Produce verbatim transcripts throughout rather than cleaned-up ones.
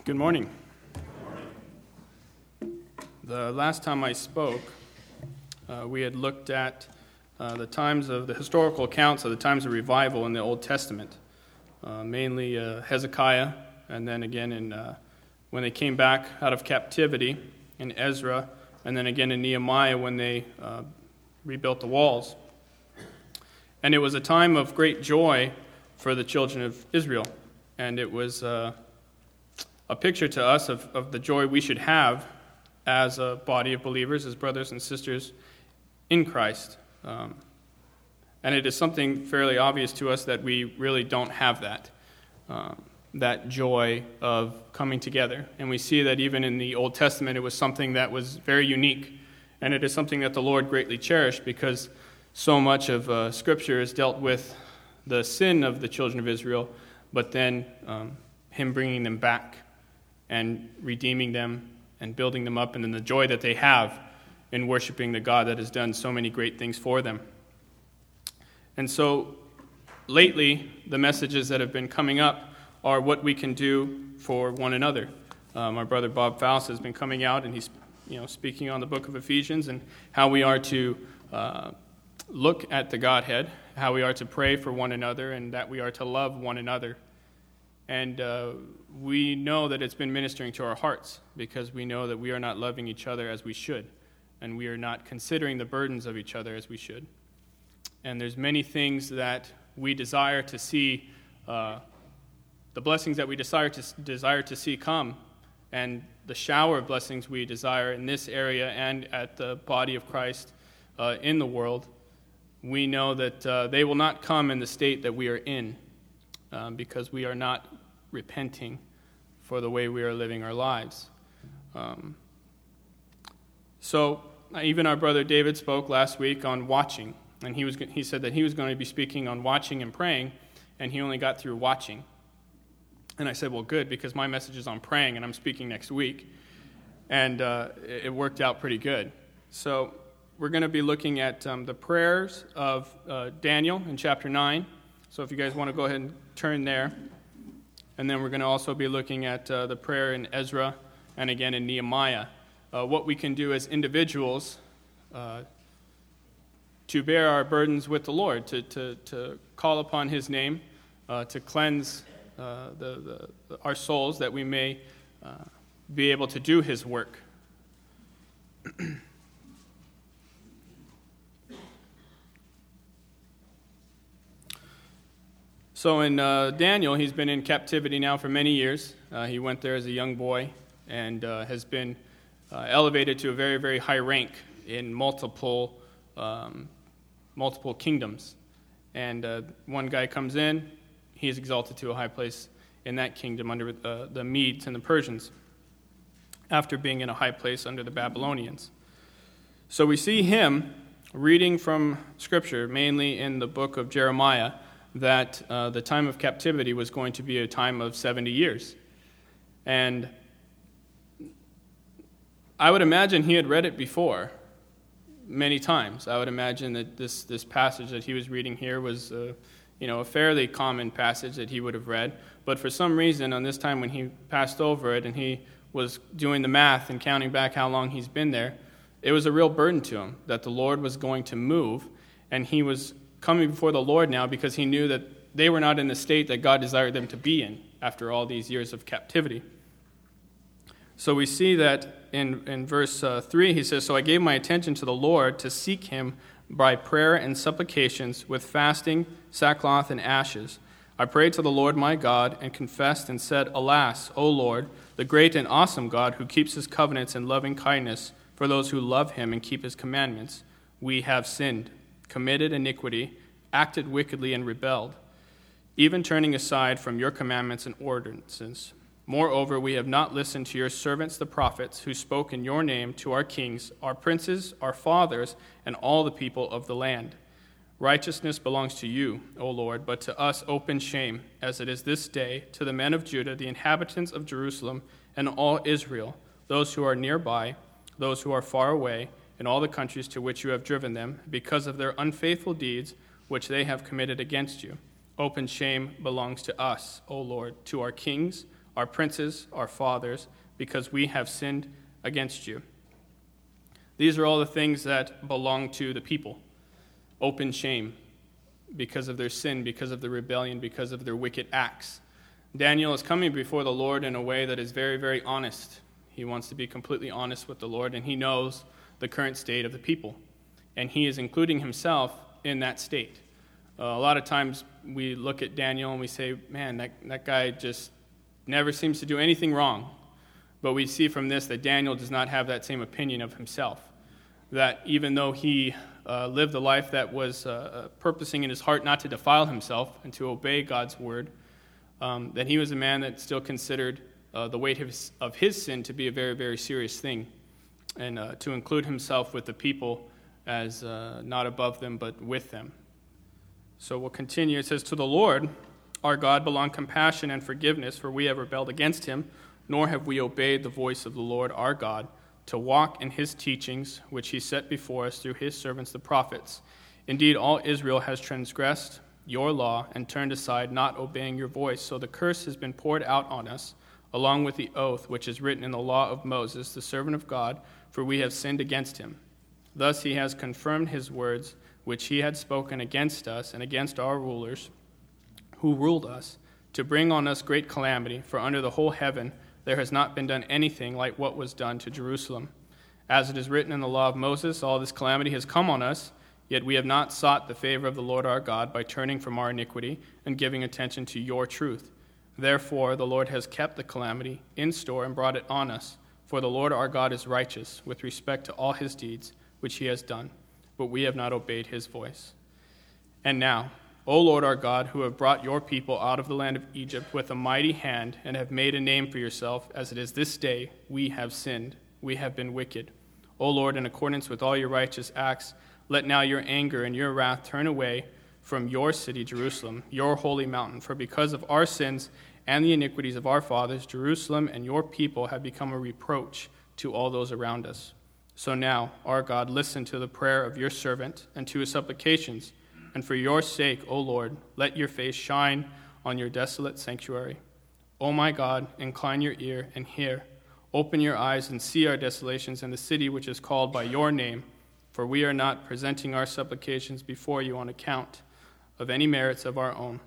Good morning. The last time I spoke, uh, we had looked at uh, the times of the historical accounts of the times of revival in the Old Testament, uh, mainly uh, Hezekiah, and then again in uh, when they came back out of captivity in Ezra, and then again in Nehemiah when they uh, rebuilt the walls. And it was a time of great joy for the children of Israel, and it was uh, a picture to us of, of the joy we should have as a body of believers, as brothers and sisters in Christ. Um, and it is something fairly obvious to us that we really don't have that, um, that joy of coming together. And we see that even in the Old Testament, it was something that was very unique. And it is something that the Lord greatly cherished because so much of uh, Scripture is dealt with the sin of the children of Israel, but then um, Him bringing them back and redeeming them and building them up, and then the joy that they have in worshiping the God that has done so many great things for them. And so lately, the messages that have been coming up are what we can do for one another. Um, our brother Bob Faust has been coming out, and he's you know speaking on the book of Ephesians and how we are to uh, look at the Godhead, how we are to pray for one another, and that we are to love one another. And uh, we know that it's been ministering to our hearts because we know that we are not loving each other as we should, and we are not considering the burdens of each other as we should. And there's many things that we desire to see, uh, the blessings that we desire to desire to see come, and the shower of blessings we desire in this area and at the body of Christ uh, in the world. We know that uh, they will not come in the state that we are in. Um, because we are not repenting for the way we are living our lives. Um, so even our brother David spoke last week on watching, and he was he said that he was going to be speaking on watching and praying, and he only got through watching. And I said, well, good, because my message is on praying, and I'm speaking next week, and uh, it, it worked out pretty good. So we're going to be looking at um, the prayers of uh, Daniel in chapter nine. So if you guys want to go ahead and turn there. And then we're going to also be looking at uh, the prayer in Ezra and again in Nehemiah. Uh, what we can do as individuals uh, to bear our burdens with the Lord, to, to, to call upon His name, uh, to cleanse uh, the, the, our souls that we may uh, be able to do His work. So in uh, Daniel, he's been in captivity now for many years. Uh, he went there as a young boy and uh, has been uh, elevated to a very, very high rank in multiple um, multiple kingdoms. And uh, one guy comes in, he is exalted to a high place in that kingdom under uh, the Medes and the Persians, after being in a high place under the Babylonians. So we see him reading from Scripture, mainly in the book of Jeremiah, that uh, the time of captivity was going to be a time of seventy years. And I would imagine he had read it before many times. I would imagine that this, this passage that he was reading here was uh, you know, a fairly common passage that he would have read. But for some reason, on this time when he passed over it and he was doing the math and counting back how long he's been there, it was a real burden to him that the Lord was going to move, and he was coming before the Lord now because he knew that they were not in the state that God desired them to be in after all these years of captivity. So we see that in, in verse uh, three, he says, "So I gave my attention to the Lord to seek Him by prayer and supplications with fasting, sackcloth, and ashes. I prayed to the Lord my God and confessed and said, Alas, O Lord, the great and awesome God who keeps His covenants and loving kindness for those who love Him and keep His commandments, we have sinned, committed iniquity, acted wickedly, and rebelled, even turning aside from your commandments and ordinances. Moreover, we have not listened to your servants the prophets, who spoke in your name to our kings, our princes, our fathers, and all the people of the land. Righteousness belongs to you, O Lord, but to us open shame, as it is this day, to the men of Judah, the inhabitants of Jerusalem, and all Israel, those who are nearby, those who are far away, in all the countries to which you have driven them, because of their unfaithful deeds which they have committed against you. Open shame belongs to us, O Lord, to our kings, our princes, our fathers, because we have sinned against you. These are all the things that belong to the people. Open shame because of their sin, because of their rebellion, because of their wicked acts. Daniel is coming before the Lord in a way that is very, very honest. He wants to be completely honest with the Lord, and he knows the current state of the people. And he is including himself in that state. Uh, a lot of times we look at Daniel and we say, man, that, that guy just never seems to do anything wrong. But we see from this that Daniel does not have that same opinion of himself. That even though he uh, lived a life that was uh, purposing in his heart not to defile himself and to obey God's word, um, that he was a man that still considered uh, the weight of his, of his sin to be a very, very serious thing, and uh, to include himself with the people as uh, not above them but with them. So we'll continue. It says, "To the Lord our God belong compassion and forgiveness, for we have rebelled against him, nor have we obeyed the voice of the Lord our God, to walk in his teachings, which he set before us through his servants the prophets. Indeed, all Israel has transgressed your law and turned aside, not obeying your voice. So the curse has been poured out on us, along with the oath which is written in the law of Moses, the servant of God, for we have sinned against him. Thus he has confirmed his words, which he had spoken against us and against our rulers, who ruled us, to bring on us great calamity, for under the whole heaven there has not been done anything like what was done to Jerusalem. As it is written in the law of Moses, all this calamity has come on us, yet we have not sought the favor of the Lord our God by turning from our iniquity and giving attention to your truth. Therefore the Lord has kept the calamity in store and brought it on us. For the Lord our God is righteous with respect to all his deeds which he has done, but we have not obeyed his voice. And now, O Lord our God, who have brought your people out of the land of Egypt with a mighty hand and have made a name for yourself, as it is this day, we have sinned, we have been wicked. O Lord, in accordance with all your righteous acts, let now your anger and your wrath turn away from your city, Jerusalem, your holy mountain. For because of our sins and the iniquities of our fathers, Jerusalem and your people have become a reproach to all those around us. So now, our God, listen to the prayer of your servant and to his supplications. And for your sake, O Lord, let your face shine on your desolate sanctuary. O my God, incline your ear and hear. Open your eyes and see our desolations in the city which is called by your name. For we are not presenting our supplications before you on account of any merits of our own,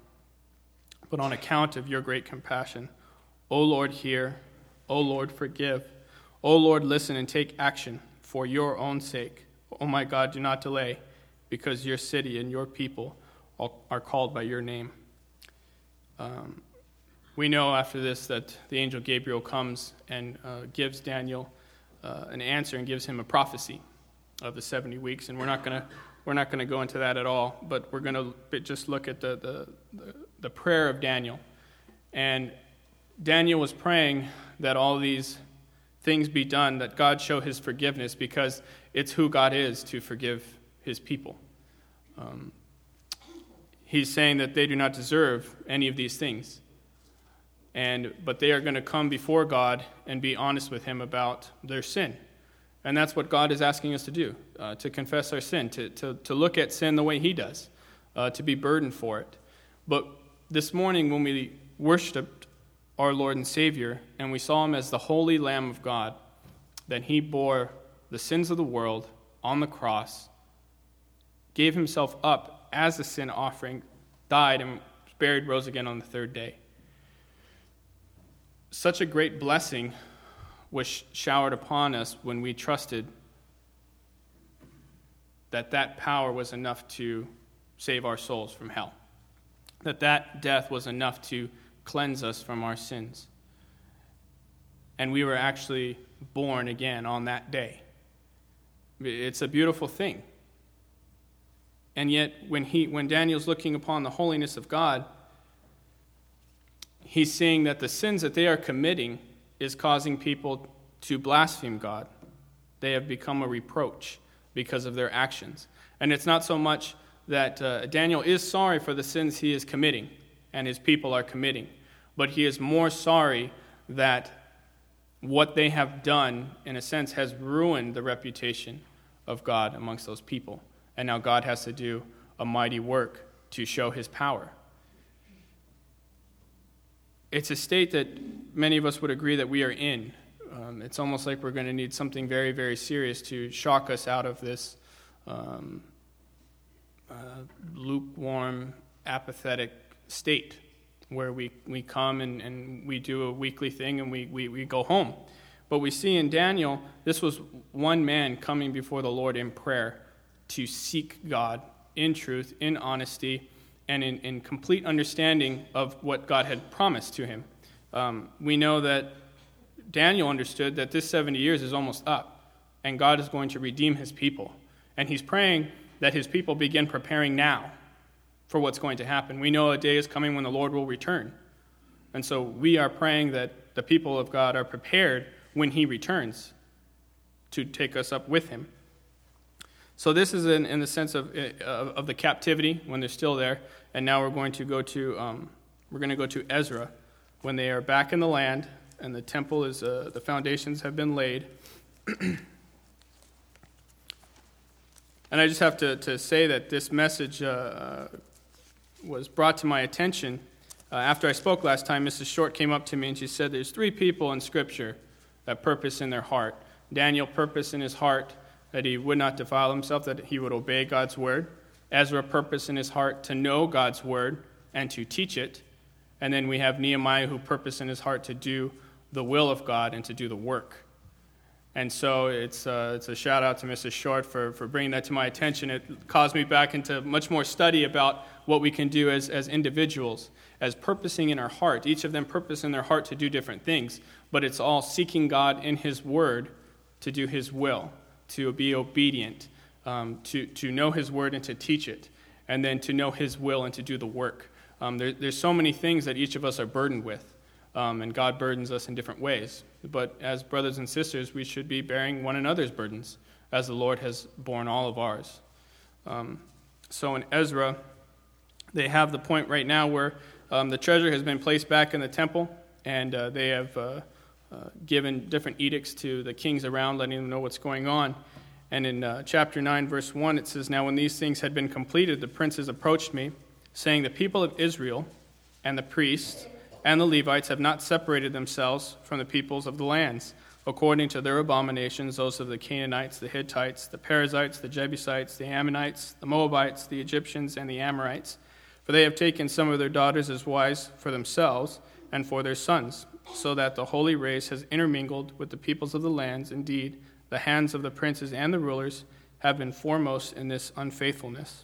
but on account of your great compassion. O Lord, hear. O Lord, forgive. O Lord, listen and take action for your own sake. O my God, do not delay, because your city and your people are called by your name." Um, we know after this that the angel Gabriel comes and uh, gives Daniel uh, an answer and gives him a prophecy of the seventy weeks, and we're not going to we're not going to go into that at all, but we're going to just look at the, the the the prayer of Daniel. And Daniel was praying that all these things be done, that God show his forgiveness, because it's who God is to forgive his people. Um, he's saying that they do not deserve any of these things, and but they are going to come before God and be honest with him about their sin. And that's what God is asking us to do, uh, to confess our sin, to, to, to look at sin the way he does, uh, to be burdened for it. But this morning when we worshiped our Lord and Savior, and we saw him as the holy Lamb of God, that he bore the sins of the world on the cross, gave himself up as a sin offering, died, and was buried, rose again on the third day. Such a great blessing was showered upon us when we trusted that that power was enough to save our souls from hell, that that death was enough to cleanse us from our sins. And we were actually born again on that day. It's a beautiful thing. And yet, when he, when Daniel's looking upon the holiness of God, he's seeing that the sins that they are committing is causing people to blaspheme God. They have become a reproach because of their actions. And it's not so much that uh, Daniel is sorry for the sins he is committing and his people are committing, but he is more sorry that what they have done, in a sense, has ruined the reputation of God amongst those people. And now God has to do a mighty work to show his power. it's a state that many of us would agree that we are in. Um, it's almost like we're going to need something very, very serious to shock us out of this um, uh, lukewarm, apathetic state where we, we come and, and we do a weekly thing and we, we, we go home. But we see in Daniel, this was one man coming before the Lord in prayer to seek God in truth, in honesty, and in, in complete understanding of what God had promised to him. Um, we know that Daniel understood that this seventy years is almost up, and God is going to redeem his people. And he's praying that his people begin preparing now for what's going to happen. We know a day is coming when the Lord will return. And so we are praying that the people of God are prepared when he returns to take us up with him. So this is in, in the sense of, of of the captivity when they're still there, and now we're going to go to um, we're going to go to Ezra when they are back in the land and the temple is uh, the foundations have been laid. And I just have to, to say that this message uh, was brought to my attention uh, after I spoke last time. Missus Short came up to me and she said, "There's three people in Scripture that purpose in their heart. Daniel purposed in his heart that he would not defile himself, that he would obey God's word. Ezra purposed in his heart to know God's word and to teach it. And then we have Nehemiah who purposed in his heart to do the will of God and to do the work." And so it's uh, it's a shout out to Missus Short for, for bringing that to my attention. It caused me back into much more study about what we can do as, as individuals, as purposing in our heart. Each of them purpose in their heart to do different things, but it's all seeking God in his word to do his will, to be obedient, um, to, to know his word and to teach it, and then to know his will and to do the work. Um, there, there's so many things that each of us are burdened with, um, and God burdens us in different ways. But as brothers and sisters, we should be bearing one another's burdens, as the Lord has borne all of ours. Um, so in Ezra, they have the point right now where um, the treasure has been placed back in the temple, and uh, they have uh, uh, given different edicts to the kings around, letting them know what's going on. And in uh, chapter nine, verse one, it says, "Now when these things had been completed, the princes approached me, saying, 'The people of Israel and the priests and the Levites have not separated themselves from the peoples of the lands, according to their abominations, those of the Canaanites, the Hittites, the Perizzites, the Jebusites, the Ammonites, the Moabites, the Egyptians, and the Amorites. For they have taken some of their daughters as wives for themselves and for their sons, so that the holy race has intermingled with the peoples of the lands. Indeed, the hands of the princes and the rulers have been foremost in this unfaithfulness.'"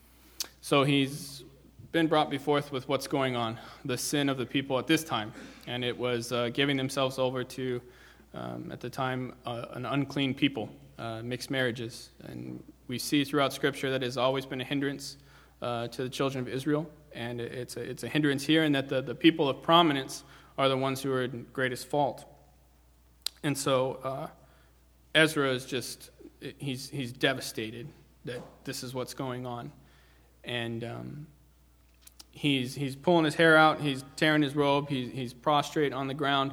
So he's been brought before us with what's going on, the sin of the people at this time. And it was uh, giving themselves over to, um, at the time, uh, an unclean people, uh, mixed marriages. And we see throughout Scripture that it has always been a hindrance uh, to the children of Israel. And it's a, it's a hindrance here in that the, the people of prominence are the ones who are in greatest fault. And so uh, Ezra is just, he's he's devastated that this is what's going on. And um, he's he's pulling his hair out, he's tearing his robe, he's, he's prostrate on the ground.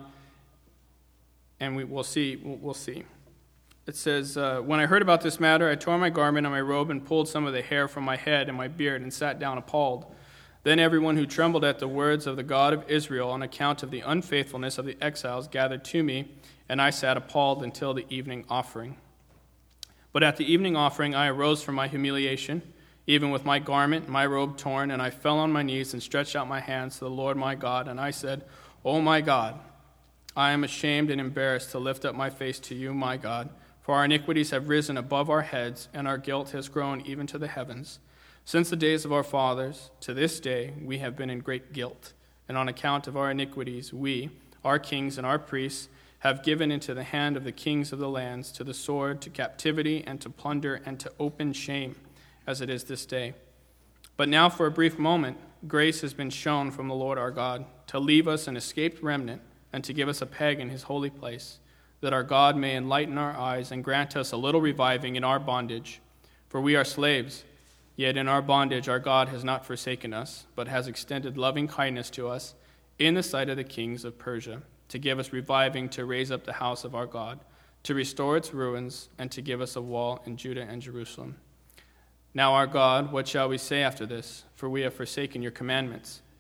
And we, we'll see, we'll, we'll see. It says, uh, "When I heard about this matter, I tore my garment and my robe and pulled some of the hair from my head and my beard and sat down appalled. Then everyone who trembled at the words of the God of Israel on account of the unfaithfulness of the exiles gathered to me, and I sat appalled until the evening offering. But at the evening offering I arose from my humiliation, even with my garment, my robe torn, and I fell on my knees and stretched out my hands to the Lord my God, and I said, 'O my God, I am ashamed and embarrassed to lift up my face to you, my God, for our iniquities have risen above our heads, and our guilt has grown even to the heavens. Since the days of our fathers, to this day, we have been in great guilt, and on account of our iniquities, we, our kings and our priests, have given into the hand of the kings of the lands, to the sword, to captivity, and to plunder, and to open shame, as it is this day. But now for a brief moment, grace has been shown from the Lord our God, to leave us an escaped remnant, and to give us a peg in his holy place, that our God may enlighten our eyes and grant us a little reviving in our bondage. For we are slaves, yet in our bondage our God has not forsaken us, but has extended loving kindness to us in the sight of the kings of Persia, to give us reviving, to raise up the house of our God, to restore its ruins, and to give us a wall in Judah and Jerusalem. Now our God, what shall we say after this? For we have forsaken your commandments.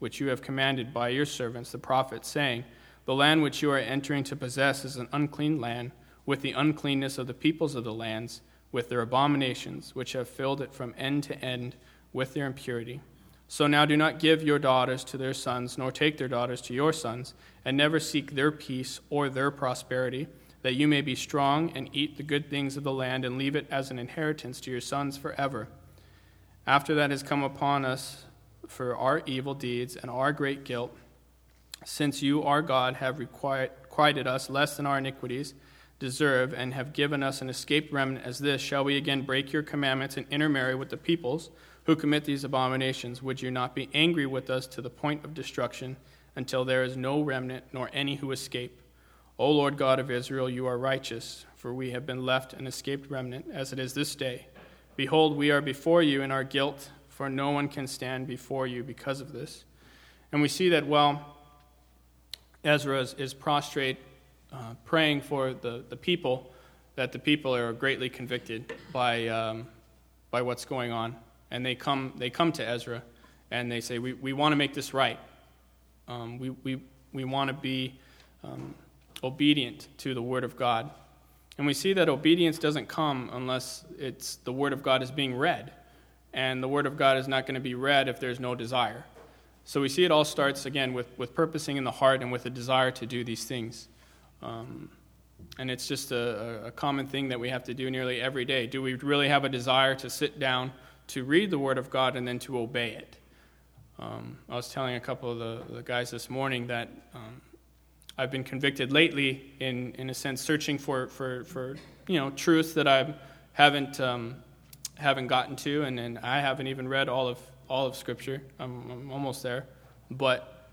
which you have commanded by your servants the prophets, saying, the land which you are entering to possess is an unclean land, with the uncleanness of the peoples of the lands, with their abominations, which have filled it from end to end with their impurity. So now do not give your daughters to their sons, nor take their daughters to your sons, and never seek their peace or their prosperity, that you may be strong and eat the good things of the land and leave it as an inheritance to your sons forever. After that has come upon us for our evil deeds and our great guilt, since you, our God, have requited us less than our iniquities deserve, and have given us an escaped remnant as this, shall we again break your commandments and intermarry with the peoples who commit these abominations? Would you not be angry with us to the point of destruction, until there is no remnant, nor any who escape? O Lord God of Israel, you are righteous, for we have been left an escaped remnant, as it is this day. Behold, we are before you in our guilt, for no one can stand before you because of this. And we see that while Ezra is, is prostrate, uh, praying for the, the people, that the people are greatly convicted by um, by what's going on. And they come they come to Ezra, and they say, we, we want to make this right. Um, we we, we want to be um, obedient to the Word of God. And we see that obedience doesn't come unless it's the Word of God is being read. And the Word of God is not going to be read if there's no desire. So we see it all starts, again, with, with purposing in the heart and with a desire to do these things. Um, and it's just a, a common thing that we have to do nearly every day. Do we really have a desire to sit down, to read the Word of God, and then to obey it? Um, I was telling a couple of the, the guys this morning that um, I've been convicted lately in, in a sense, searching for, for, for you know, truth that I haven't um, haven't gotten to, and, and I haven't even read all of all of Scripture. I'm, I'm almost there. But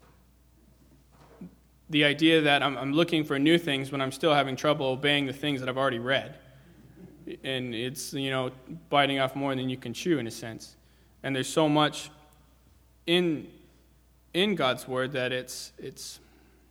the idea that I'm, I'm looking for new things when I'm still having trouble obeying the things that I've already read. And it's, you know, biting off more than you can chew in a sense. And there's so much in in God's Word that it's it's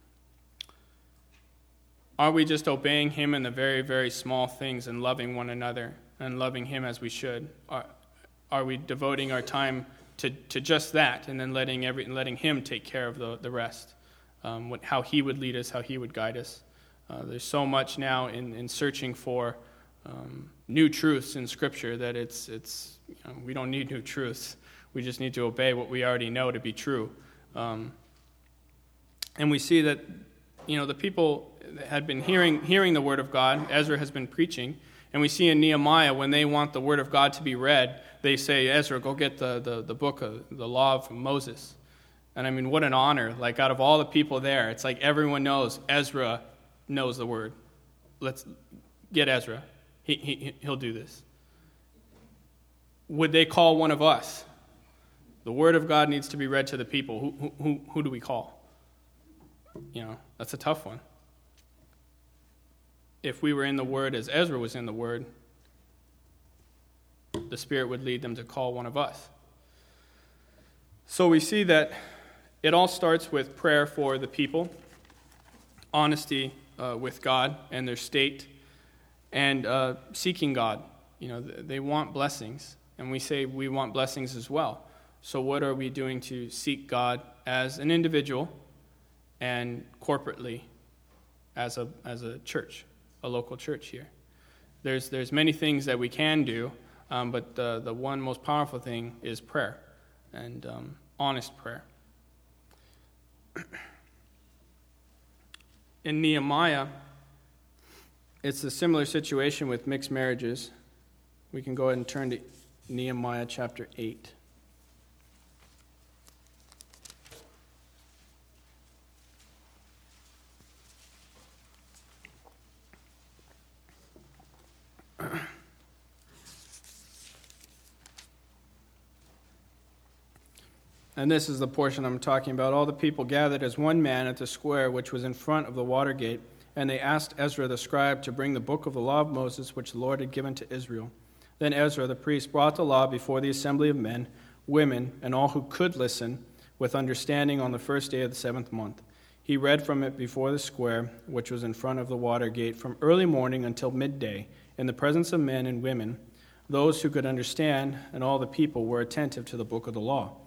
are we just obeying Him in the very, very small things and loving one another and loving Him as we should? Are, are we devoting our time to, to just that, and then letting every letting Him take care of the, the rest? Um, what, how He would lead us, how He would guide us. Uh, there's so much now in, in searching for um, new truths in Scripture that it's it's you know, we don't need new truths. We just need to obey what we already know to be true. Um, and we see that you know the people had been hearing hearing the Word of God. Ezra has been preaching. And we see in Nehemiah, when they want the Word of God to be read, they say, Ezra, go get the, the, the book of the law of Moses. And I mean, what an honor. Like, out of all the people there, it's like everyone knows Ezra knows the Word. Let's get Ezra. He, he, he'll do this. Would they call one of us? The Word of God needs to be read to the people. Who, who, who do we call? You know, that's a tough one. If we were in the Word as Ezra was in the Word, the Spirit would lead them to call one of us. So we see that it all starts with prayer for the people, honesty uh, with God and their state, and uh, seeking God. You know, they want blessings, and we say we want blessings as well. So what are we doing to seek God as an individual and corporately as a as a church? A local church here. There's there's many things that we can do, um, but the, the one most powerful thing is prayer, and um, honest prayer. In Nehemiah, it's a similar situation with mixed marriages. We can go ahead and turn to Nehemiah chapter eight. And this is the portion I'm talking about. All the people gathered as one man at the square which was in front of the water gate, and they asked Ezra the scribe to bring the book of the law of Moses, which the Lord had given to Israel. Then Ezra the priest brought the law before the assembly of men, women, and all who could listen with understanding on the first day of the seventh month. He read from it before the square, which was in front of the water gate, from early morning until midday, in the presence of men and women. Those who could understand and all the people were attentive to the book of the law.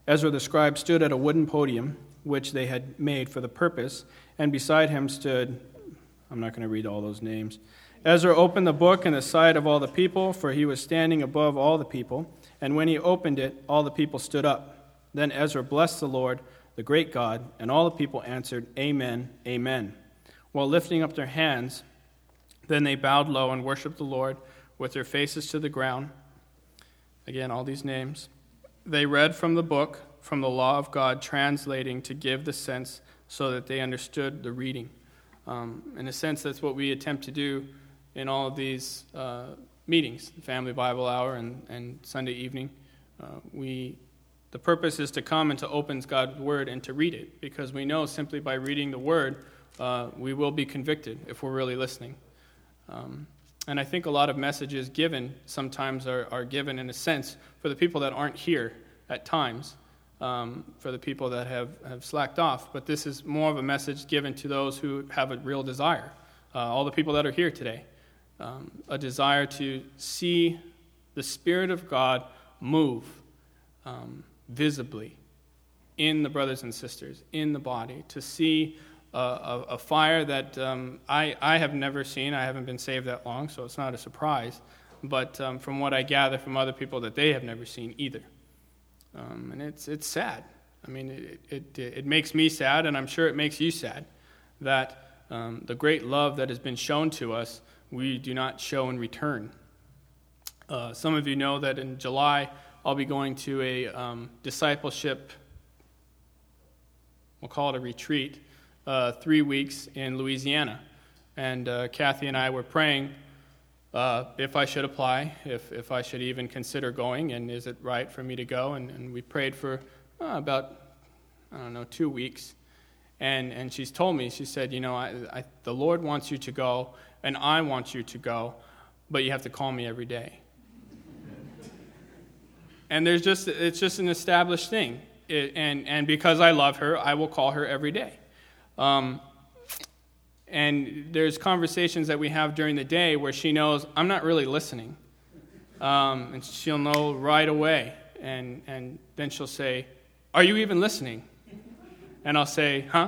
Ezra the scribe stood at a wooden podium, which they had made for the purpose, and beside him stood, I'm not going to read all those names. Ezra opened the book in the sight of all the people, for he was standing above all the people, and when he opened it, all the people stood up. Then Ezra blessed the Lord, the great God, and all the people answered, Amen, Amen. While lifting up their hands, then they bowed low and worshiped the Lord with their faces to the ground. Again, all these names. They read from the book, from the law of God, translating to give the sense so that they understood the reading. Um, in a sense, that's what we attempt to do in all of these uh, meetings, the Family Bible Hour and, and Sunday evening. Uh, we, the purpose is to come and to open God's Word and to read it, because we know simply by reading the Word, uh, we will be convicted if we're really listening. Um, and I think a lot of messages given sometimes are, are given in a sense for the people that aren't here at times, um, for the people that have, have slacked off. But this is more of a message given to those who have a real desire, uh, all the people that are here today, um, a desire to see the Spirit of God move um, visibly in the brothers and sisters, in the body, to see Uh, a, a fire that um, I, I have never seen. I haven't been saved that long, so it's not a surprise. But um, from what I gather from other people, that they have never seen either. Um, and it's it's sad. I mean, it, it it makes me sad, and I'm sure it makes you sad, that um, the great love that has been shown to us, we do not show in return. Uh, some of you know that in July, I'll be going to a um, discipleship, we'll call it a retreat, Uh, three weeks in Louisiana. And uh, Kathy and I were praying uh, if I should apply, if, if I should even consider going, and is it right for me to go? And, and we prayed for uh, about, I don't know, two weeks. And and she's told me, she said, you know, I, I, the Lord wants you to go, and I want you to go, but you have to call me every day. And there's just, it's just an established thing. It, and, and because I love her, I will call her every day. Um, and there's conversations that we have during the day where she knows I'm not really listening. Um, and she'll know right away. And, and then she'll say, are you even listening? And I'll say, huh?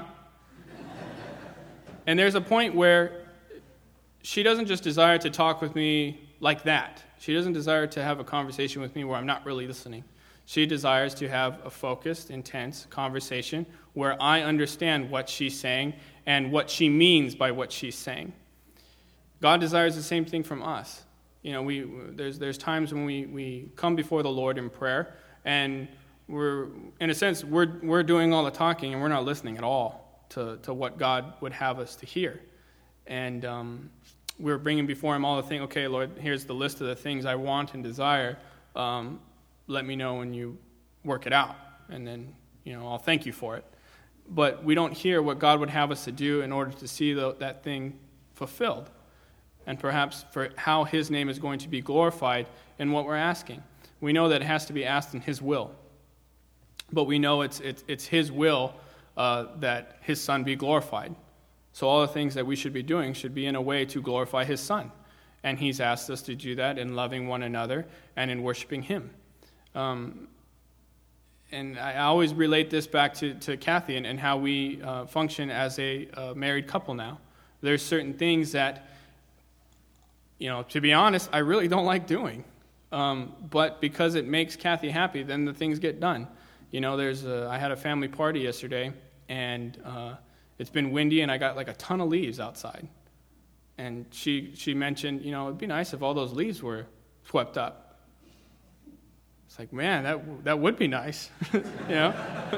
And there's a point where she doesn't just desire to talk with me like that. She doesn't desire to have a conversation with me where I'm not really listening. She desires to have a focused, intense conversation where I understand what she's saying and what she means by what she's saying. God desires the same thing from us. You know, we there's there's times when we, we come before the Lord in prayer, and we're, in a sense, we're we're doing all the talking and we're not listening at all to, to what God would have us to hear. And um, we're bringing before Him all the things. Okay, Lord, here's the list of the things I want and desire. Um, let me know when you work it out, and then, you know, I'll thank you for it. But we don't hear what God would have us to do in order to see the, that thing fulfilled, and perhaps for how His name is going to be glorified in what we're asking. We know that it has to be asked in His will, but we know it's it's, it's His will uh, that His Son be glorified. So all the things that we should be doing should be in a way to glorify His Son, and He's asked us to do that in loving one another and in worshiping Him. Um, and I always relate this back to, to Kathy and, and how we uh, function as a uh, married couple now. There's certain things that, you know, to be honest, I really don't like doing. Um, but because it makes Kathy happy, then the things get done. You know, there's a, I had a family party yesterday, and uh, it's been windy, and I got like a ton of leaves outside. And she she mentioned, you know, it'd be nice if all those leaves were swept up. It's like, man, that that would be nice, you know.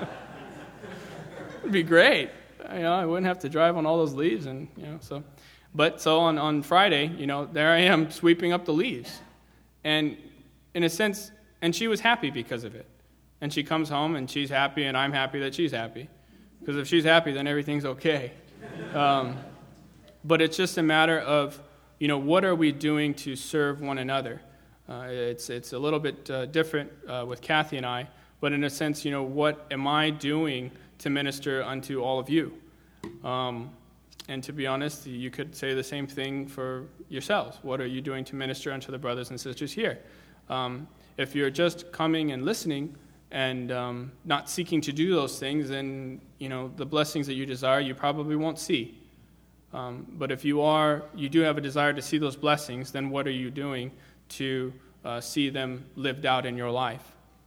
It'd be great, you know. I wouldn't have to drive on all those leaves, and you know. So, but so on, on Friday, you know, there I am sweeping up the leaves, and in a sense, and she was happy because of it. And she comes home and she's happy, and I'm happy that she's happy, because if she's happy, then everything's okay. Um, but it's just a matter of, you know, what are we doing to serve one another? Uh, it's it's a little bit uh, different uh, with Kathy and I, but in a sense, you know, what am I doing to minister unto all of you? Um, and to be honest, you could say the same thing for yourselves. What are you doing to minister unto the brothers and sisters here? Um, if you're just coming and listening, and um, not seeking to do those things, then, you know, the blessings that you desire, you probably won't see. Um, but if you are, you do have a desire to see those blessings, then what are you doing to uh, see them lived out in your life?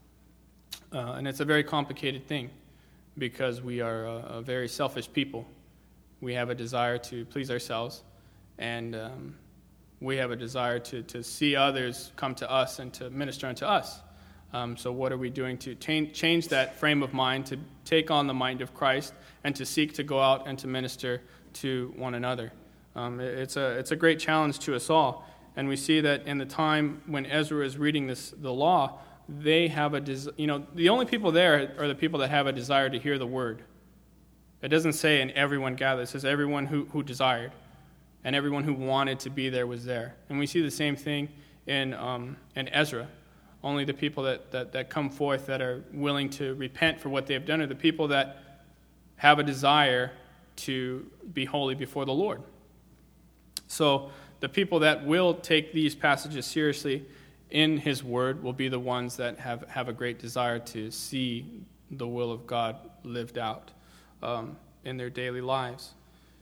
Uh, and it's a very complicated thing, because we are a, a very selfish people. We have a desire to please ourselves, and um, we have a desire to, to see others come to us and to minister unto us. Um, so what are we doing to change, change that frame of mind, to take on the mind of Christ, and to seek to go out and to minister to one another? Um, it's a it's a great challenge to us all, and we see that in the time when Ezra is reading this the law, they have a des- you know the only people there are the people that have a desire to hear the word. It doesn't say and everyone gathered; it says everyone who who desired, and everyone who wanted to be there was there. And we see the same thing in um, in Ezra. Only the people that, that, that come forth that are willing to repent for what they have done are the people that have a desire to be holy before the Lord. So the people that will take these passages seriously in his word will be the ones that have, have a great desire to see the will of God lived out um, in their daily lives.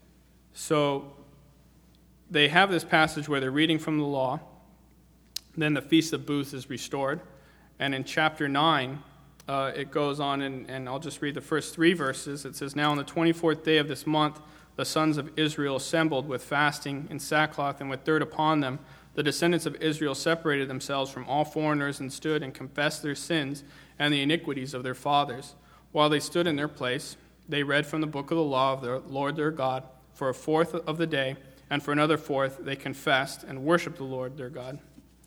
So they have this passage where they're reading from the law. Then the Feast of Booths is restored. And in chapter nine, uh, it goes on, and, and I'll just read the first three verses. It says, "Now on the twenty-fourth day of this month, the sons of Israel assembled with fasting and sackcloth and with dirt upon them. The descendants of Israel separated themselves from all foreigners and stood and confessed their sins and the iniquities of their fathers. While they stood in their place, they read from the book of the law of their Lord their God for a fourth of the day, and for another fourth they confessed and worshiped the Lord their God."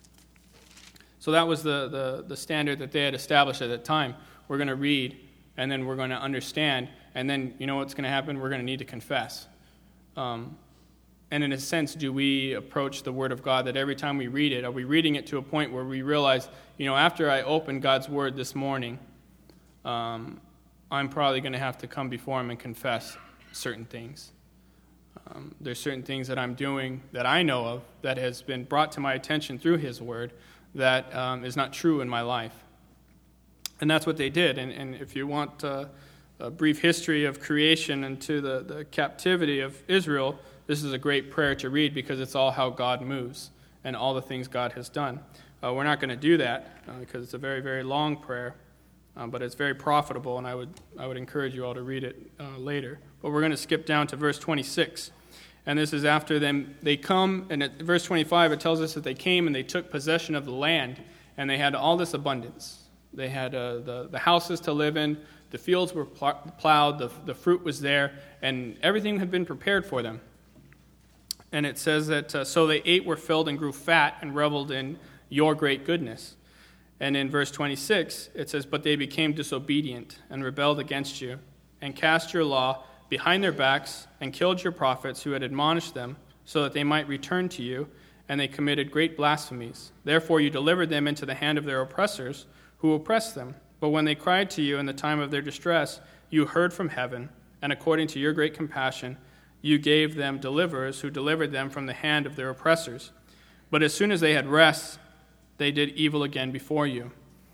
So that was the, the, the standard that they had established at that time. We're going to read, and then we're going to understand, and then you know what's going to happen? We're going to need to confess. Um, and in a sense, do we approach the Word of God that every time we read it, are we reading it to a point where we realize, you know, after I open God's Word this morning, um, I'm probably going to have to come before Him and confess certain things. Um, there's certain things that I'm doing that I know of that has been brought to my attention through His Word that um, is not true in my life. And that's what they did. And, and if you want uh, a brief history of creation and to the, the captivity of Israel, this is a great prayer to read because it's all how God moves and all the things God has done. Uh, we're not going to do that uh, because it's a very, very long prayer, uh, but it's very profitable, and I would I would encourage you all to read it uh, later. But we're going to skip down to verse twenty-six. And this is after them, they come, and at verse twenty-five, it tells us that they came and they took possession of the land, and they had all this abundance. They had uh, the, the houses to live in, the fields were pl- plowed, the, the fruit was there, and everything had been prepared for them. And it says that, uh, so they ate, were filled, and grew fat, and reveled in your great goodness. And in verse twenty-six, it says, but they became disobedient, and rebelled against you, and cast your law behind their backs, and killed your prophets who had admonished them, so that they might return to you, and they committed great blasphemies. Therefore you delivered them into the hand of their oppressors, who oppressed them. But when they cried to you in the time of their distress, you heard from heaven, and according to your great compassion, you gave them deliverers, who delivered them from the hand of their oppressors. But as soon as they had rest, they did evil again before you.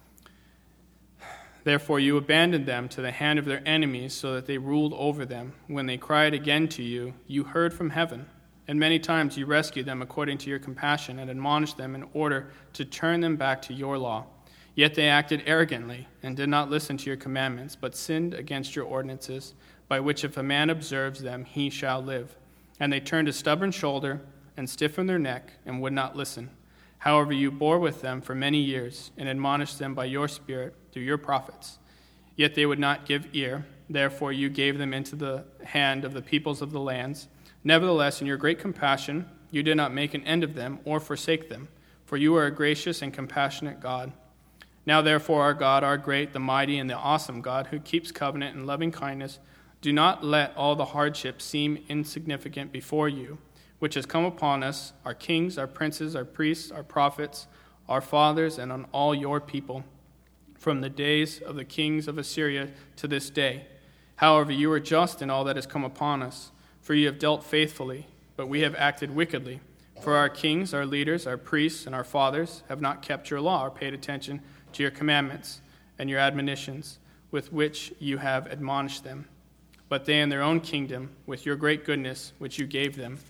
Therefore you abandoned them to the hand of their enemies, so that they ruled over them. When they cried again to you, you heard from heaven. And many times you rescued them according to your compassion, and admonished them in order to turn them back to your law. Yet they acted arrogantly, and did not listen to your commandments, but sinned against your ordinances, by which if a man observes them, he shall live. And they turned a stubborn shoulder, and stiffened their neck, and would not listen. However, you bore with them for many years, and admonished them by your Spirit through your prophets. Yet they would not give ear. Therefore you gave them into the hand of the peoples of the lands. Nevertheless, in your great compassion, you did not make an end of them or forsake them, for you are a gracious and compassionate God. Now therefore, our God, our great, the mighty, and the awesome God, who keeps covenant and loving kindness, do not let all the hardships seem insignificant before you, which has come upon us, our kings, our princes, our priests, our prophets, our fathers, and on all your people, from the days of the kings of Assyria to this day. However, you are just in all that has come upon us, for you have dealt faithfully, but we have acted wickedly. For our kings, our leaders, our priests, and our fathers have not kept your law or paid attention to your commandments. and your admonitions, with which you have admonished them. But they in their own kingdom, with your great goodness, which you gave them,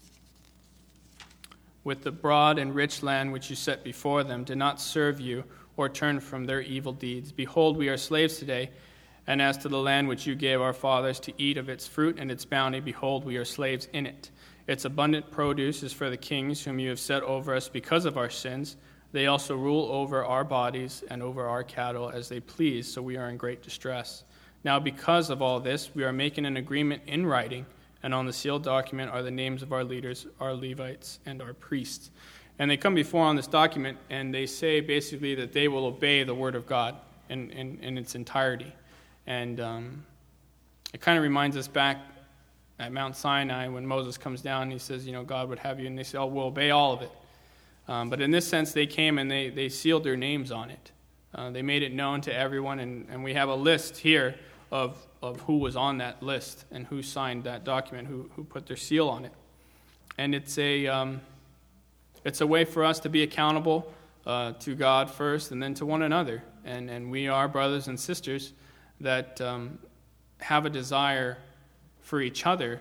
with the broad and rich land which you set before them, did not serve you or turn from their evil deeds. Behold, we are slaves today, and as to the land which you gave our fathers to eat of its fruit and its bounty, behold, we are slaves in it. Its abundant produce is for the kings whom you have set over us because of our sins. They also rule over our bodies and over our cattle as they please, so we are in great distress. Now because of all this, we are making an agreement in writing, and on the sealed document are the names of our leaders, our Levites, and our priests. And they come before on this document, and they say basically that they will obey the word of God in, in, in its entirety. And um, it kind of reminds us back at Mount Sinai when Moses comes down and he says, you know, God would have you, and they say, oh, we'll obey all of it. Um, but in this sense, they came and they, they sealed their names on it. Uh, they made it known to everyone, and, and we have a list here of, of who was on that list and who signed that document, who, who put their seal on it. And it's a um, it's a way for us to be accountable uh, to God first and then to one another. And, and we are brothers and sisters that um, have a desire for each other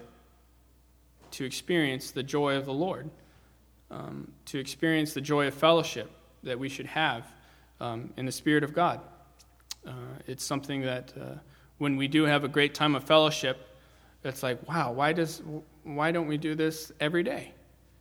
to experience the joy of the Lord. Um, to experience the joy of fellowship that we should have um, in the Spirit of God. Uh, it's something that uh, when we do have a great time of fellowship, it's like, wow, why does why don't we do this every day?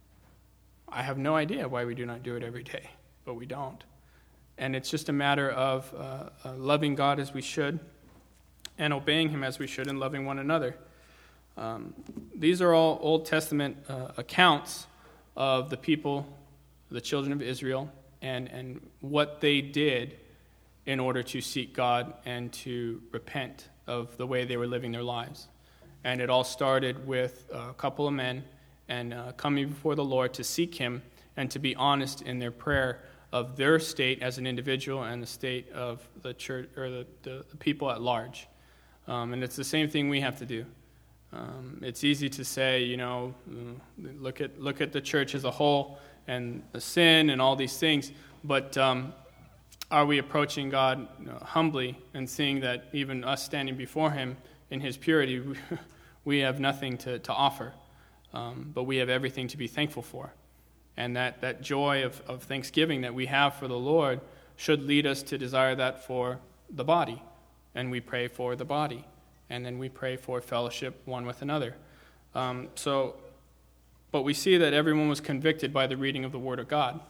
I have no idea why we do not do it every day, but we don't. And it's just a matter of uh, uh, loving God as we should and obeying him as we should and loving one another. Um, these are all Old Testament uh, accounts of the people, the children of Israel, and, and what they did in order to seek God and to repent of the way they were living their lives. And it all started with a couple of men and uh, coming before the Lord to seek him and to be honest in their prayer of their state as an individual and the state of the church or the, the, the people at large. Um, and it's the same thing we have to do. Um, it's easy to say, you know, look at look at the church as a whole and the sin and all these things, but um, are we approaching God you know, humbly and seeing that even us standing before him in his purity, we, we have nothing to, to offer, um, but we have everything to be thankful for. And that, that joy of, of thanksgiving that we have for the Lord should lead us to desire that for the body, and we pray for the body. And then we pray for fellowship one with another. Um, so, but we see that everyone was convicted by the reading of the Word of God.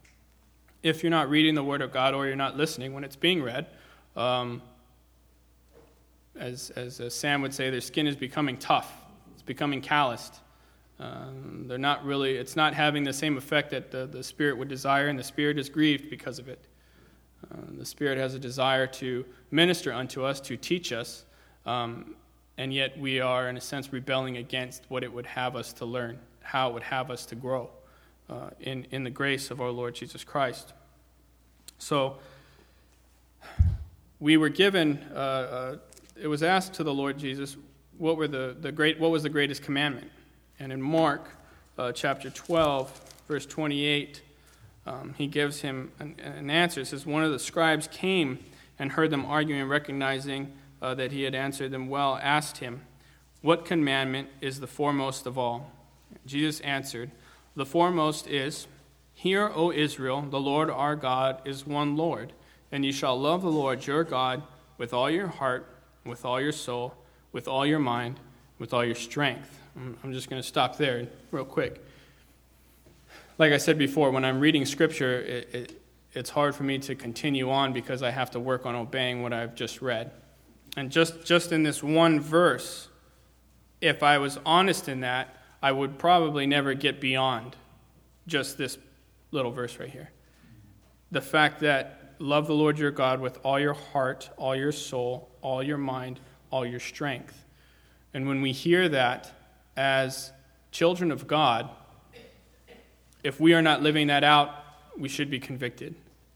If you're not reading the Word of God or you're not listening when it's being read, um, as, as uh, Sam would say, their skin is becoming tough. It's becoming calloused. Um, they're not really, it's not having the same effect that the, the Spirit would desire, and the Spirit is grieved because of it. Uh, the Spirit has a desire to minister unto us, to teach us, Um, and yet we are, in a sense, rebelling against what it would have us to learn, how it would have us to grow uh, in, in the grace of our Lord Jesus Christ. So we were given, uh, uh, it was asked to the Lord Jesus, what were the, the great, what was the greatest commandment? And in Mark uh, chapter twelve, verse twenty-eight, um, he gives him an, an answer. It says, one of the scribes came and heard them arguing, recognizing Uh, that he had answered them well, asked him, what commandment is the foremost of all? Jesus answered, the foremost is, hear, O Israel, the Lord our God is one Lord, and you shall love the Lord your God with all your heart, with all your soul, with all your mind, with all your strength. I'm just going to stop there real quick. Like I said before, when I'm reading Scripture, it, it, it's hard for me to continue on because I have to work on obeying what I've just read. And just, just in this one verse, if I was honest in that, I would probably never get beyond just this little verse right here. The fact that love the Lord your God with all your heart, all your soul, all your mind, all your strength. And when we hear that as children of God, if we are not living that out, we should be convicted.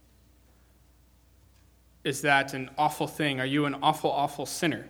Is that an awful thing? Are you an awful, awful sinner?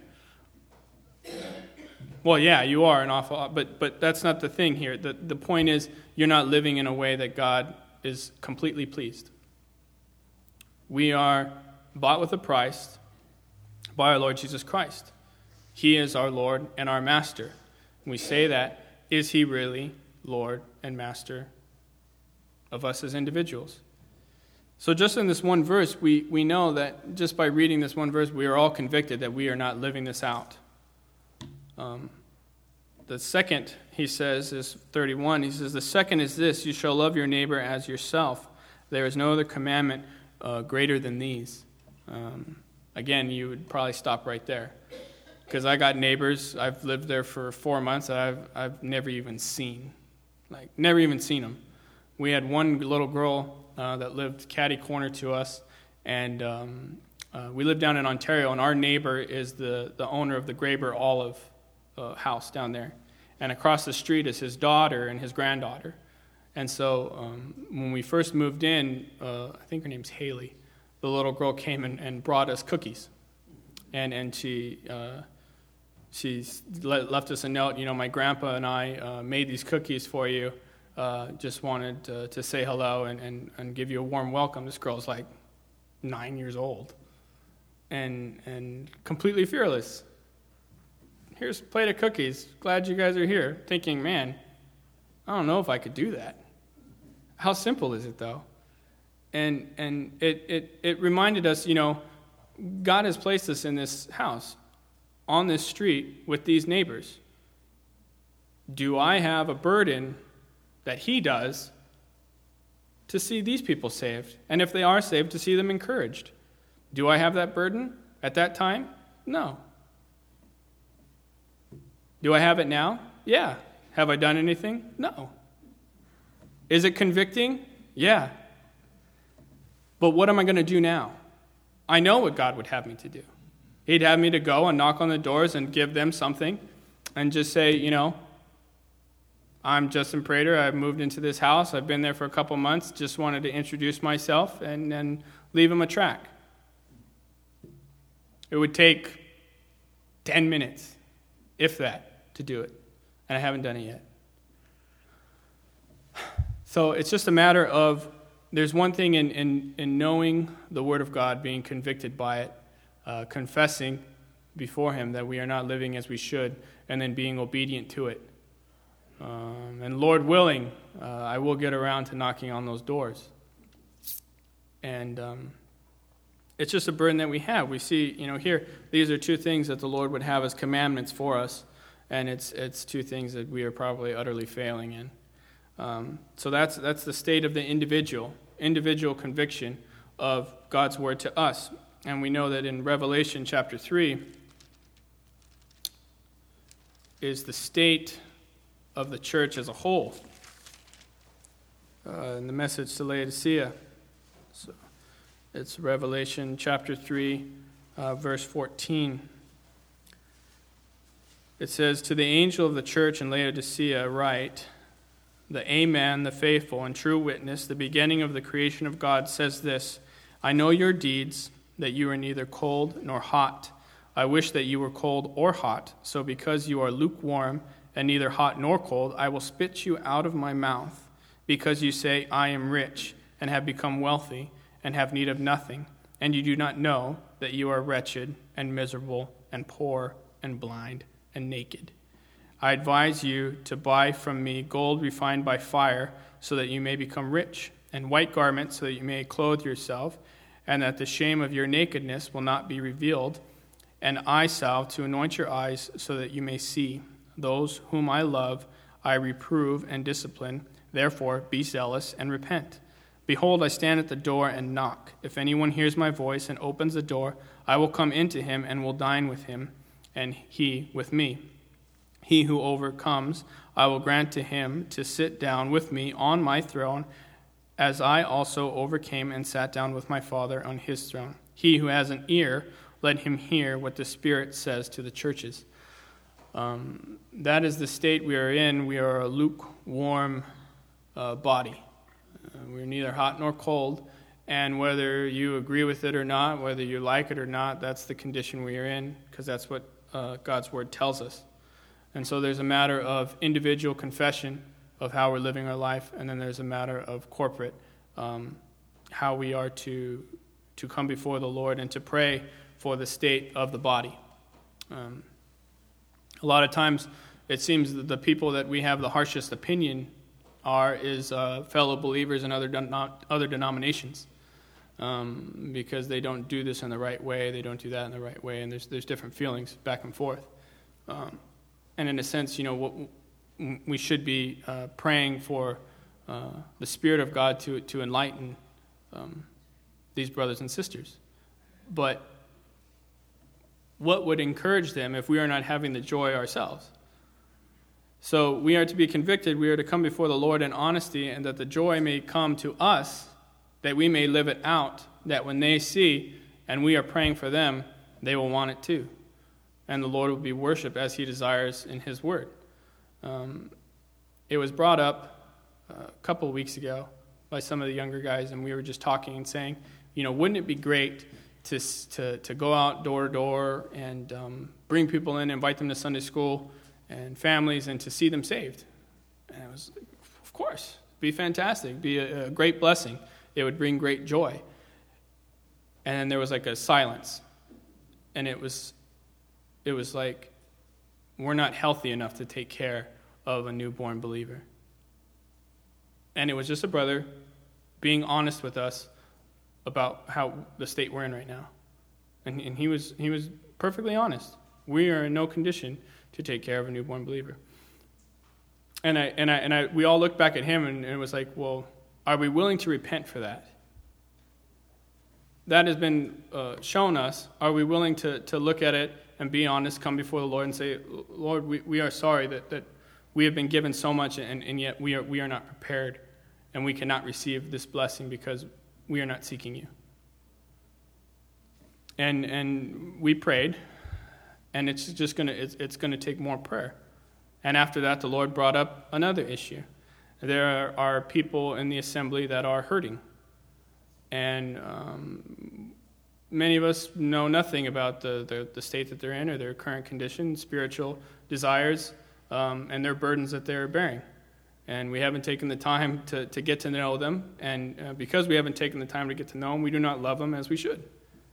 Well, yeah, you are an awful, but but that's not the thing here. The, the point is, you're not living in a way that God is completely pleased. We are bought with a price by our Lord Jesus Christ. He is our Lord and our Master. We say that, is he really Lord and Master of us as individuals? So just in this one verse, we, we know that just by reading this one verse, we are all convicted that we are not living this out. Um, the second, he says, is thirty-one. He says, the second is this, you shall love your neighbor as yourself. There is no other commandment uh, greater than these. Um, again, you would probably stop right there. Because I got neighbors, I've lived there for four months that I've, I've never even seen. Like, never even seen them. We had one little girl uh, that lived catty corner to us, and um, uh, we live down in Ontario, and our neighbor is the, the owner of the Graber Olive uh, house down there. And across the street is his daughter and his granddaughter. And so um, when we first moved in, uh, I think her name's Haley, the little girl came and, and brought us cookies. And, and she... Uh, She left us a note, you know, my grandpa and I uh, made these cookies for you. Uh, just wanted to, to say hello and, and, and give you a warm welcome. This girl's like nine years old and and completely fearless. Here's a plate of cookies. Glad you guys are here. Thinking, man, I don't know if I could do that. How simple is it, though? And and it, it, it reminded us, you know, God has placed us in this house, on this street with these neighbors. Do I have a burden that he does to see these people saved? And if they are saved, to see them encouraged. Do I have that burden at that time? No. Do I have it now? Yeah. Have I done anything? No. Is it convicting? Yeah. But what am I going to do now? I know what God would have me to do. He'd have me to go and knock on the doors and give them something and just say, you know, I'm Justin Prater. I've moved into this house. I've been there for a couple months. Just wanted to introduce myself and then leave them a tract. It would take ten minutes, if that, to do it. And I haven't done it yet. So it's just a matter of, there's one thing in, in, in knowing the Word of God, being convicted by it, Uh, confessing before him that we are not living as we should, and then being obedient to it. Um, and Lord willing, uh, I will get around to knocking on those doors. And um, it's just a burden that we have. We see, you know, here, these are two things that the Lord would have as commandments for us, and it's it's two things that we are probably utterly failing in. Um, so that's that's the state of the individual, individual conviction of God's word to us. And we know that in Revelation chapter three is the state of the church as a whole. Uh, in the message to Laodicea. So it's Revelation chapter three, uh, verse fourteen. It says, to the angel of the church in Laodicea write, the Amen, the faithful and true witness, the beginning of the creation of God, says this, I know your deeds, that you are neither cold nor hot. I wish that you were cold or hot. So because you are lukewarm and neither hot nor cold, I will spit you out of my mouth. Because you say, I am rich and have become wealthy and have need of nothing, and you do not know that you are wretched and miserable and poor and blind and naked. I advise you to buy from me gold refined by fire, so that you may become rich, and white garments, so that you may clothe yourself, and that the shame of your nakedness will not be revealed, and eye salve to anoint your eyes, so that you may see. Those whom I love, I reprove and discipline. Therefore, be zealous and repent. Behold, I stand at the door and knock. If anyone hears my voice and opens the door, I will come into him and will dine with him, and he with me. He who overcomes, I will grant to him to sit down with me on my throne, as I also overcame and sat down with my Father on his throne. He who has an ear, let him hear what the Spirit says to the churches. Um, that is the state we are in. We are a lukewarm uh, body. Uh, we're neither hot nor cold, and whether you agree with it or not, whether you like it or not, that's the condition we are in, because that's what uh, God's Word tells us. And so there's a matter of individual confession of how we're living our life, and then there's a matter of corporate, um, how we are to to come before the Lord and to pray for the state of the body. Um, a lot of times it seems that the people that we have the harshest opinion are is uh, fellow believers in other den- other denominations, um, because they don't do this in the right way, they don't do that in the right way, and there's there's different feelings back and forth. Um, and in a sense, you know, what we should be uh, praying for uh, the Spirit of God to to enlighten um, these brothers and sisters. But what would encourage them if we are not having the joy ourselves? So we are to be convicted, we are to come before the Lord in honesty, and that the joy may come to us, that we may live it out, that when they see and we are praying for them, they will want it too. And the Lord will be worshipped as he desires in his word. Um, it was brought up a couple of weeks ago by some of the younger guys, and we were just talking and saying, you know, wouldn't it be great to to, to go out door to door and um, bring people in, invite them to Sunday school and families, and to see them saved? And it was, of course, be fantastic, be a, a great blessing. It would bring great joy. And then there was like a silence, and it was, it was like, we're not healthy enough to take care of a newborn believer. And it was just a brother being honest with us about how the state we're in right now. And, and he was he was perfectly honest. We are in no condition to take care of a newborn believer. And I and I and I we all looked back at him, and, and it was like, well, are we willing to repent for that? That has been uh, shown us. Are we willing to, to look at it and be honest, come before the Lord and say, Lord, we, we are sorry that, that we have been given so much, and, and yet we are we are not prepared, and we cannot receive this blessing because we are not seeking you. And and we prayed, and it's just gonna it's, it's gonna take more prayer. And after that, the Lord brought up another issue. There are people in the assembly that are hurting, and um, many of us know nothing about the, the the state that they're in, or their current condition, spiritual desires, um, and their burdens that they're bearing. And we haven't taken the time to, to get to know them. And uh, because we haven't taken the time to get to know them, we do not love them as we should.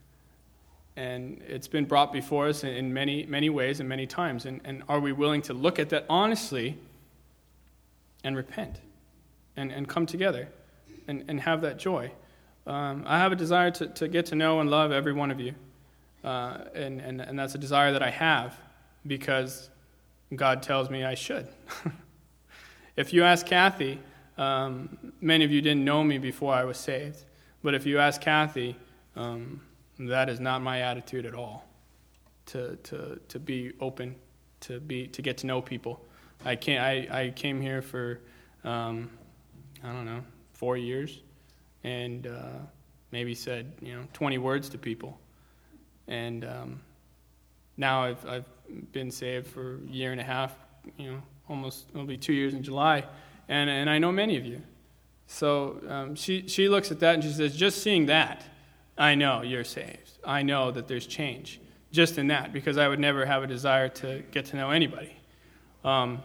And it's been brought before us in, in many, many ways and many times. And, and are we willing to look at that honestly and repent and, and come together and, and have that joy? Um, I have a desire to, to get to know and love every one of you. Uh, and, and, and that's a desire that I have because God tells me I should. If you ask Kathy, um, many of you didn't know me before I was saved, but if you ask Kathy, um, that is not my attitude at all. To to to be open, to be to get to know people. I can't. I, I came here for um, I don't know four years, and uh, maybe said you know twenty words to people, and um, now I've I've been saved for a year and a half. You know. Almost, it'll be two years in July, and and I know many of you. So um, she she looks at that and she says, just seeing that, I know you're saved. I know that there's change just in that, because I would never have a desire to get to know anybody. Um,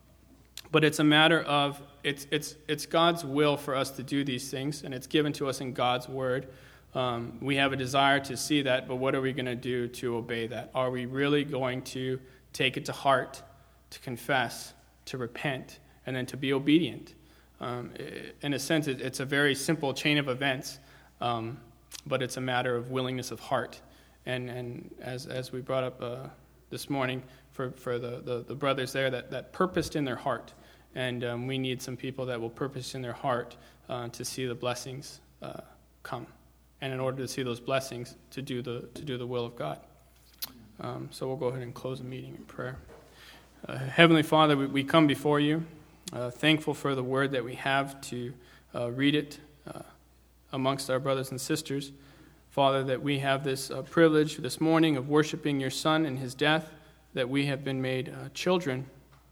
but it's a matter of, it's it's it's God's will for us to do these things, and it's given to us in God's word. Um, we have a desire to see that, but what are we going to do to obey that? Are we really going to take it to heart, to confess, to repent, and then to be obedient? Um, in a sense, it, it's a very simple chain of events, um, but it's a matter of willingness of heart. And and as as we brought up uh, this morning for, for the, the, the brothers there, that, that purposed in their heart. And um, we need some people that will purpose in their heart uh, to see the blessings uh, come. And in order to see those blessings, to do the to do the will of God. Um, so we'll go ahead and close the meeting in prayer. Uh, Heavenly Father, we, we come before you, uh, thankful for the word that we have to uh, read it uh, amongst our brothers and sisters. Father, that we have this uh, privilege this morning of worshiping your Son and his death, that we have been made uh, children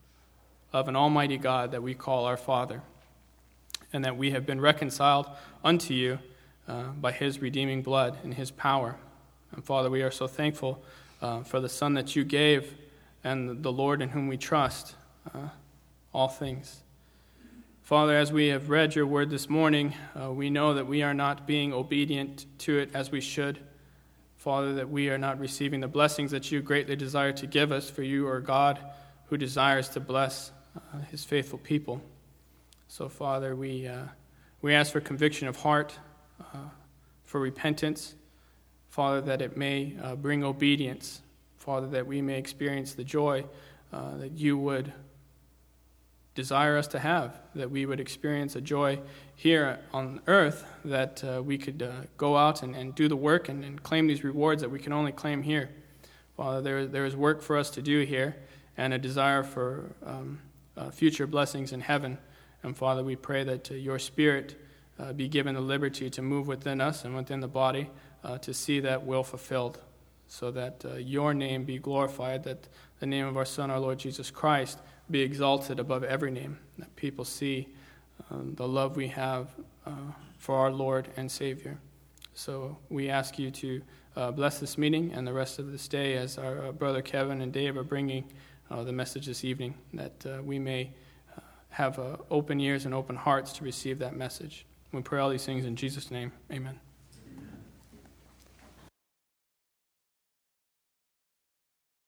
of an almighty God that we call our Father, and that we have been reconciled unto you uh, by his redeeming blood and his power. And Father, we are so thankful uh, for the Son that you gave, and the Lord in whom we trust uh, all things. Father, as we have read your word this morning, uh, we know that we are not being obedient to it as we should. Father, that we are not receiving the blessings that you greatly desire to give us, for you are God who desires to bless uh, his faithful people. So, Father, we uh, we ask for conviction of heart, uh, for repentance, Father, that it may uh, bring obedience, Father, that we may experience the joy uh, that you would desire us to have, that we would experience a joy here on earth, that uh, we could uh, go out and, and do the work and, and claim these rewards that we can only claim here. Father, there, there is work for us to do here and a desire for um, uh, future blessings in heaven. And Father, we pray that uh, your Spirit uh, be given the liberty to move within us and within the body uh, to see that will fulfilled, so that uh, your name be glorified, that the name of our Son, our Lord Jesus Christ, be exalted above every name, that people see um, the love we have uh, for our Lord and Savior. So we ask you to uh, bless this meeting and the rest of this day as our uh, brother Kevin and Dave are bringing uh, the message this evening, that uh, we may uh, have uh, open ears and open hearts to receive that message. We pray all these things in Jesus' name. Amen.